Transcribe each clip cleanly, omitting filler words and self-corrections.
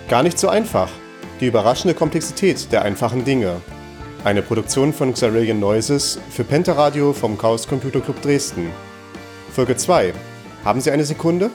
Gar nicht so einfach. Die überraschende Komplexität der einfachen Dinge. Eine Produktion von Xarillion Noises für Pentaradio vom Chaos Computer Club Dresden. Folge 2. Haben Sie eine Sekunde?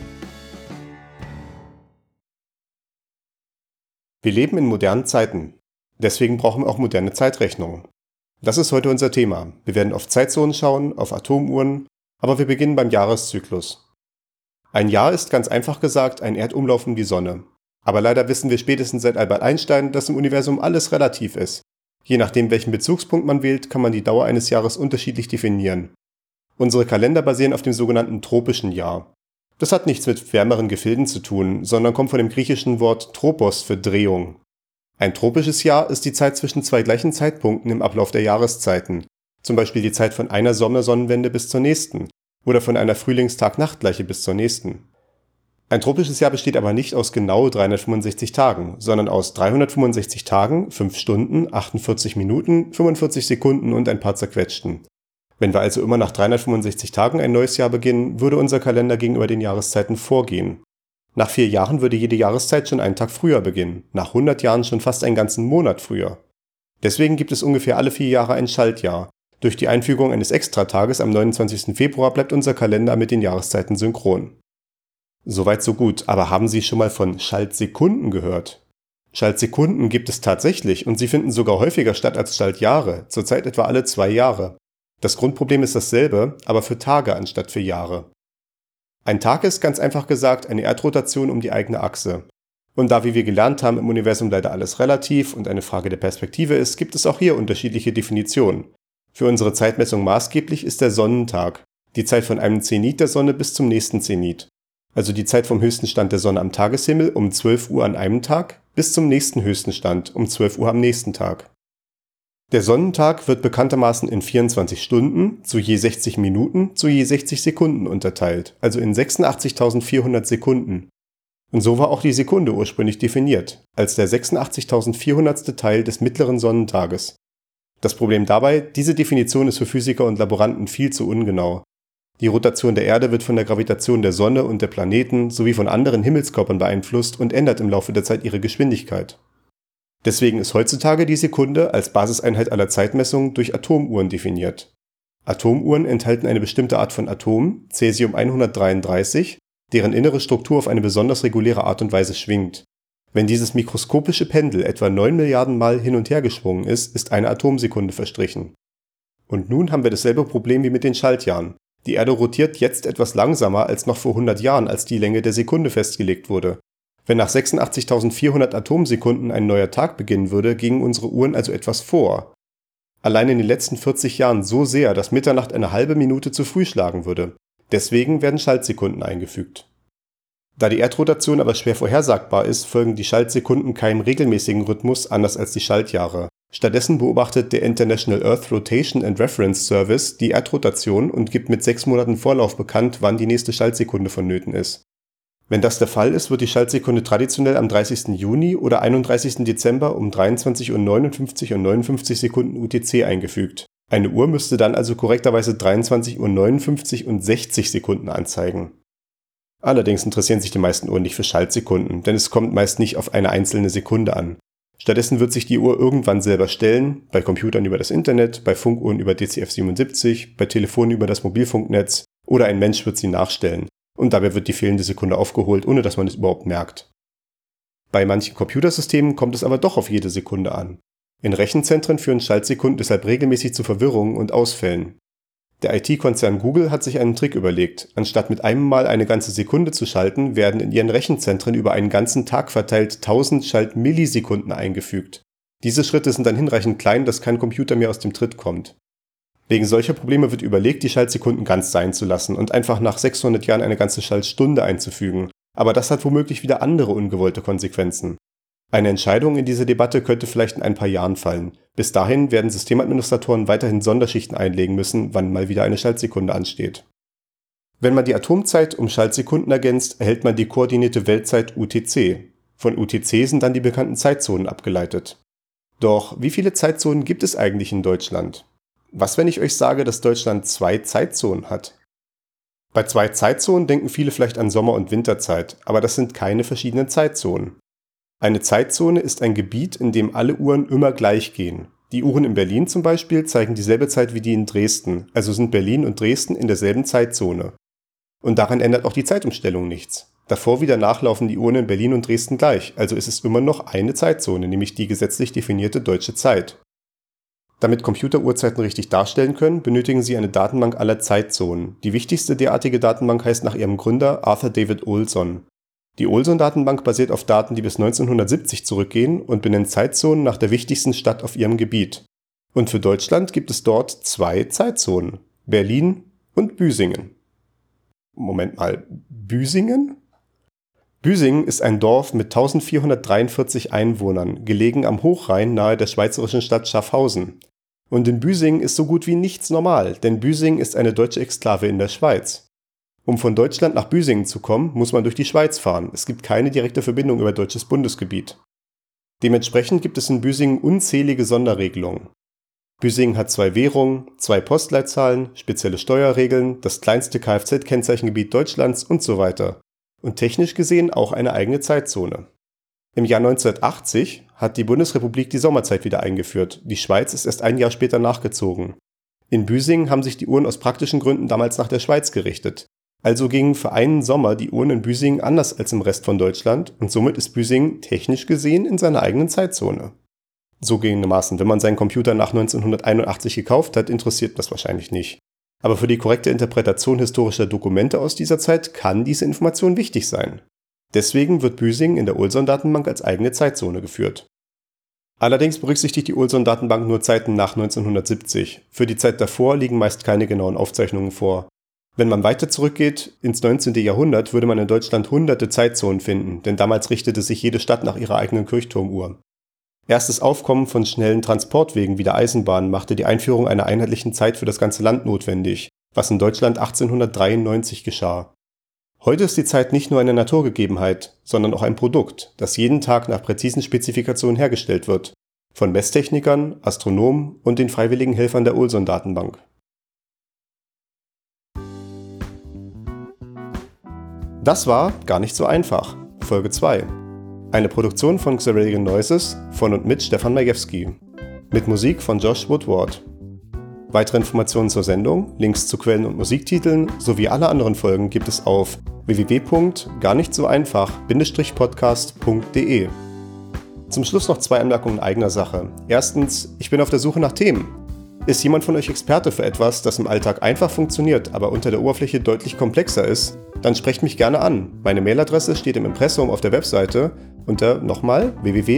Wir leben in modernen Zeiten. Deswegen brauchen wir auch moderne Zeitrechnungen. Das ist heute unser Thema. Wir werden auf Zeitzonen schauen, auf Atomuhren, aber wir beginnen beim Jahreszyklus. Ein Jahr ist ganz einfach gesagt ein Erdumlauf um die Sonne. Aber leider wissen wir spätestens seit Albert Einstein, dass im Universum alles relativ ist. Je nachdem, welchen Bezugspunkt man wählt, kann man die Dauer eines Jahres unterschiedlich definieren. Unsere Kalender basieren auf dem sogenannten tropischen Jahr. Das hat nichts mit wärmeren Gefilden zu tun, sondern kommt von dem griechischen Wort Tropos für Drehung. Ein tropisches Jahr ist die Zeit zwischen zwei gleichen Zeitpunkten im Ablauf der Jahreszeiten, zum Beispiel die Zeit von einer Sommersonnenwende bis zur nächsten oder von einer Frühlingstag-Nachtgleiche bis zur nächsten. Ein tropisches Jahr besteht aber nicht aus genau 365 Tagen, sondern aus 365 Tagen, 5 Stunden, 48 Minuten, 45 Sekunden und ein paar zerquetschten. Wenn wir also immer nach 365 Tagen ein neues Jahr beginnen, würde unser Kalender gegenüber den Jahreszeiten vorgehen. Nach 4 Jahren würde jede Jahreszeit schon einen Tag früher beginnen, nach 100 Jahren schon fast einen ganzen Monat früher. Deswegen gibt es ungefähr alle 4 Jahre ein Schaltjahr. Durch die Einfügung eines Extratages am 29. Februar bleibt unser Kalender mit den Jahreszeiten synchron. Soweit so gut, aber haben Sie schon mal von Schaltsekunden gehört? Schaltsekunden gibt es tatsächlich und sie finden sogar häufiger statt als Schaltjahre, zurzeit etwa alle 2 Jahre. Das Grundproblem ist dasselbe, aber für Tage anstatt für Jahre. Ein Tag ist ganz einfach gesagt eine Erdrotation um die eigene Achse. Und da, wie wir gelernt haben, im Universum leider alles relativ und eine Frage der Perspektive ist, gibt es auch hier unterschiedliche Definitionen. Für unsere Zeitmessung maßgeblich ist der Sonnentag, die Zeit von einem Zenit der Sonne bis zum nächsten Zenit. Also die Zeit vom höchsten Stand der Sonne am Tageshimmel um 12 Uhr an einem Tag bis zum nächsten höchsten Stand um 12 Uhr am nächsten Tag. Der Sonnentag wird bekanntermaßen in 24 Stunden zu je 60 Minuten zu je 60 Sekunden unterteilt, also in 86.400 Sekunden. Und so war auch die Sekunde ursprünglich definiert, als der 86.400. Teil des mittleren Sonnentages. Das Problem dabei, diese Definition ist für Physiker und Laboranten viel zu ungenau. Die Rotation der Erde wird von der Gravitation der Sonne und der Planeten sowie von anderen Himmelskörpern beeinflusst und ändert im Laufe der Zeit ihre Geschwindigkeit. Deswegen ist heutzutage die Sekunde als Basiseinheit aller Zeitmessungen durch Atomuhren definiert. Atomuhren enthalten eine bestimmte Art von Atom, Cäsium 133, deren innere Struktur auf eine besonders reguläre Art und Weise schwingt. Wenn dieses mikroskopische Pendel etwa 9 Milliarden Mal hin und her geschwungen ist eine Atomsekunde verstrichen. Und nun haben wir dasselbe Problem wie mit den Schaltjahren. Die Erde rotiert jetzt etwas langsamer als noch vor 100 Jahren, als die Länge der Sekunde festgelegt wurde. Wenn nach 86.400 Atomsekunden ein neuer Tag beginnen würde, gingen unsere Uhren also etwas vor. Allein in den letzten 40 Jahren so sehr, dass Mitternacht eine halbe Minute zu früh schlagen würde. Deswegen werden Schaltsekunden eingefügt. Da die Erdrotation aber schwer vorhersagbar ist, folgen die Schaltsekunden keinem regelmäßigen Rhythmus, anders als die Schaltjahre. Stattdessen beobachtet der International Earth Rotation and Reference Service die Erdrotation und gibt mit 6 Monaten Vorlauf bekannt, wann die nächste Schaltsekunde vonnöten ist. Wenn das der Fall ist, wird die Schaltsekunde traditionell am 30. Juni oder 31. Dezember um 23:59 und 59 Sekunden UTC eingefügt. Eine Uhr müsste dann also korrekterweise 23:59 und 60 Sekunden anzeigen. Allerdings interessieren sich die meisten Uhren nicht für Schaltsekunden, denn es kommt meist nicht auf eine einzelne Sekunde an. Stattdessen wird sich die Uhr irgendwann selber stellen, bei Computern über das Internet, bei Funkuhren über DCF77, bei Telefonen über das Mobilfunknetz oder ein Mensch wird sie nachstellen. Und dabei wird die fehlende Sekunde aufgeholt, ohne dass man es überhaupt merkt. Bei manchen Computersystemen kommt es aber doch auf jede Sekunde an. In Rechenzentren führen Schaltsekunden deshalb regelmäßig zu Verwirrungen und Ausfällen. Der IT-Konzern Google hat sich einen Trick überlegt. Anstatt mit einem Mal eine ganze Sekunde zu schalten, werden in ihren Rechenzentren über einen ganzen Tag verteilt 1000 Schaltmillisekunden eingefügt. Diese Schritte sind dann hinreichend klein, dass kein Computer mehr aus dem Tritt kommt. Wegen solcher Probleme wird überlegt, die Schaltsekunden ganz sein zu lassen und einfach nach 600 Jahren eine ganze Schaltstunde einzufügen. Aber das hat womöglich wieder andere ungewollte Konsequenzen. Eine Entscheidung in dieser Debatte könnte vielleicht in ein paar Jahren fallen. Bis dahin werden Systemadministratoren weiterhin Sonderschichten einlegen müssen, wann mal wieder eine Schaltsekunde ansteht. Wenn man die Atomzeit um Schaltsekunden ergänzt, erhält man die koordinierte Weltzeit UTC. Von UTC sind dann die bekannten Zeitzonen abgeleitet. Doch wie viele Zeitzonen gibt es eigentlich in Deutschland? Was, wenn ich euch sage, dass Deutschland 2 Zeitzonen hat? Bei 2 Zeitzonen denken viele vielleicht an Sommer- und Winterzeit, aber das sind keine verschiedenen Zeitzonen. Eine Zeitzone ist ein Gebiet, in dem alle Uhren immer gleich gehen. Die Uhren in Berlin zum Beispiel zeigen dieselbe Zeit wie die in Dresden, also sind Berlin und Dresden in derselben Zeitzone. Und daran ändert auch die Zeitumstellung nichts. Davor wie danach laufen die Uhren in Berlin und Dresden gleich, also ist es immer noch eine Zeitzone, nämlich die gesetzlich definierte deutsche Zeit. Damit Computer Uhrzeiten richtig darstellen können, benötigen sie eine Datenbank aller Zeitzonen. Die wichtigste derartige Datenbank heißt nach ihrem Gründer Arthur David Olson. Die Olson-Datenbank basiert auf Daten, die bis 1970 zurückgehen und benennt Zeitzonen nach der wichtigsten Stadt auf ihrem Gebiet. Und für Deutschland gibt es dort 2 Zeitzonen, Berlin und Büsingen. Moment mal, Büsingen? Büsingen ist ein Dorf mit 1443 Einwohnern, gelegen am Hochrhein nahe der schweizerischen Stadt Schaffhausen. Und in Büsingen ist so gut wie nichts normal, denn Büsingen ist eine deutsche Exklave in der Schweiz. Um von Deutschland nach Büsingen zu kommen, muss man durch die Schweiz fahren. Es gibt keine direkte Verbindung über deutsches Bundesgebiet. Dementsprechend gibt es in Büsingen unzählige Sonderregelungen. Büsingen hat 2 Währungen, 2 Postleitzahlen, spezielle Steuerregeln, das kleinste Kfz-Kennzeichengebiet Deutschlands und so weiter. Und technisch gesehen auch eine eigene Zeitzone. Im Jahr 1980 hat die Bundesrepublik die Sommerzeit wieder eingeführt. Die Schweiz ist erst ein Jahr später nachgezogen. In Büsingen haben sich die Uhren aus praktischen Gründen damals nach der Schweiz gerichtet. Also gingen für einen Sommer die Uhren in Büsingen anders als im Rest von Deutschland und somit ist Büsingen technisch gesehen in seiner eigenen Zeitzone. Zugegebenermaßen, wenn man seinen Computer nach 1981 gekauft hat, interessiert das wahrscheinlich nicht. Aber für die korrekte Interpretation historischer Dokumente aus dieser Zeit kann diese Information wichtig sein. Deswegen wird Büsingen in der Olson-Datenbank als eigene Zeitzone geführt. Allerdings berücksichtigt die Olson-Datenbank nur Zeiten nach 1970. Für die Zeit davor liegen meist keine genauen Aufzeichnungen vor. Wenn man weiter zurückgeht, ins 19. Jahrhundert, würde man in Deutschland hunderte Zeitzonen finden, denn damals richtete sich jede Stadt nach ihrer eigenen Kirchturmuhr. Erst das Aufkommen von schnellen Transportwegen wie der Eisenbahn machte die Einführung einer einheitlichen Zeit für das ganze Land notwendig, was in Deutschland 1893 geschah. Heute ist die Zeit nicht nur eine Naturgegebenheit, sondern auch ein Produkt, das jeden Tag nach präzisen Spezifikationen hergestellt wird, von Messtechnikern, Astronomen und den freiwilligen Helfern der Olson-Datenbank. Das war gar nicht so einfach. Folge 2. Eine Produktion von Xeralian Noises von und mit Stefan Majewski. Mit Musik von Josh Woodward. Weitere Informationen zur Sendung, Links zu Quellen und Musiktiteln sowie alle anderen Folgen gibt es auf www.garnichtsoeinfach-podcast.de. Zum Schluss noch 2 Anmerkungen in eigener Sache. Erstens, ich bin auf der Suche nach Themen. Ist jemand von euch Experte für etwas, das im Alltag einfach funktioniert, aber unter der Oberfläche deutlich komplexer ist? Dann sprecht mich gerne an. Meine Mailadresse steht im Impressum auf der Webseite unter nochmal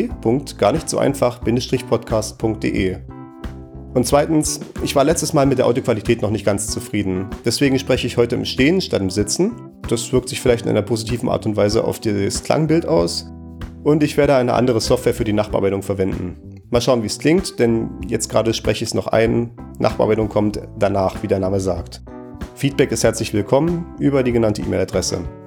www.garnichtsoeinfach-podcast.de. Und zweitens, ich war letztes Mal mit der Audioqualität noch nicht ganz zufrieden. Deswegen spreche ich heute im Stehen statt im Sitzen. Das wirkt sich vielleicht in einer positiven Art und Weise auf das Klangbild aus. Und ich werde eine andere Software für die Nachbearbeitung verwenden. Mal schauen, wie es klingt, denn jetzt gerade spreche ich es noch ein. Nachbearbeitung kommt danach, wie der Name sagt. Feedback ist herzlich willkommen über die genannte E-Mail-Adresse.